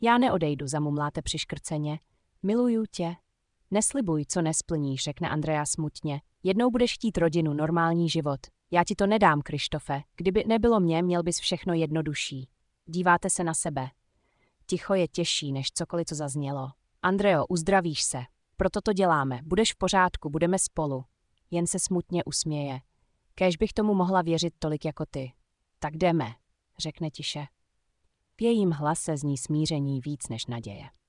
Já neodejdu, zamumláte přiškrceně. Miluju tě. Neslibuj, co nesplníš, řekne Andrea smutně. Jednou budeš chtít rodinu, normální život. Já ti to nedám, Krištofe. Kdyby nebylo mě, měl bys všechno jednodušší. Díváte se na sebe. Ticho je těžší, než cokoliv, co zaznělo. Andreo, uzdravíš se. Proto to děláme. Budeš v pořádku, budeme spolu. Jen se smutně usměje. Kéž bych tomu mohla věřit tolik jako ty. Tak jdeme, řekne tiše. V jejím hlase zní smíření víc než naděje.